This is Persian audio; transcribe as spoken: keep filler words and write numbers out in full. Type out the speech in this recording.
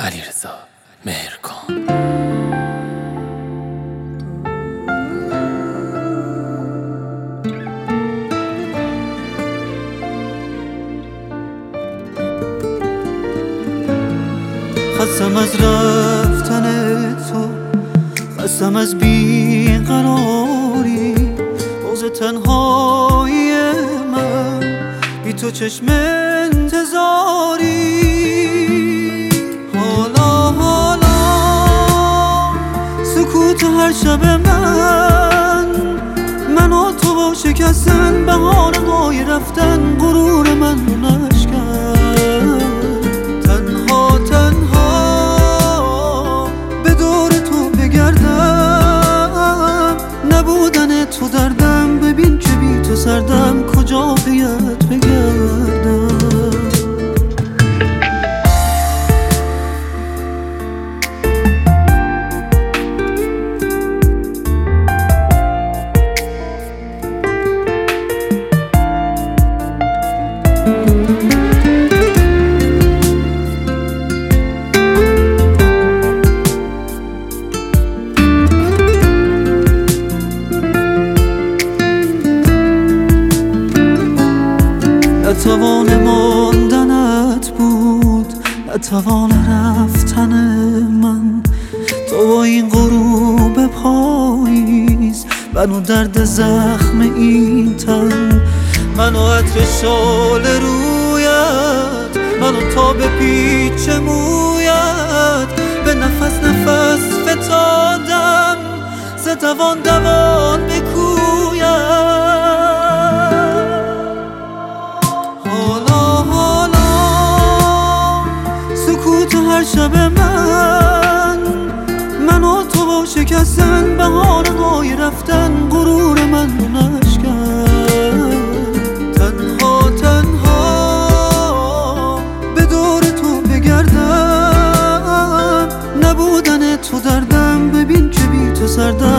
علیرضا مهرکان. خستم از رفتن تو، خستم از بیقراری، روز تنهایی من بی تو چشم انتظاری. حالا حالا سکوت هر شب من، من و تو با شکستن بهانه های رفتن غرور من رو نشکن. تنها تنها به دور تو بگردم، نبودن تو دردم، ببین که بی تو سردم، کجا بیت بگردم. نتوان ماندنت بود، نتوان رفتن من، تو با این غروب پاییز، منو درد زخم این تن، منو عطر شال رویت، منو تا به پیچ مویت، به نفس نفس فتادم، ز دوان دوان بکویت. هر شب من، من و تو با شکستن بهانه های رفتن غرور من رو نشکن. تنها تنها به دور تو بگردم، نبودن تو دردم، ببین که بی تو سردم،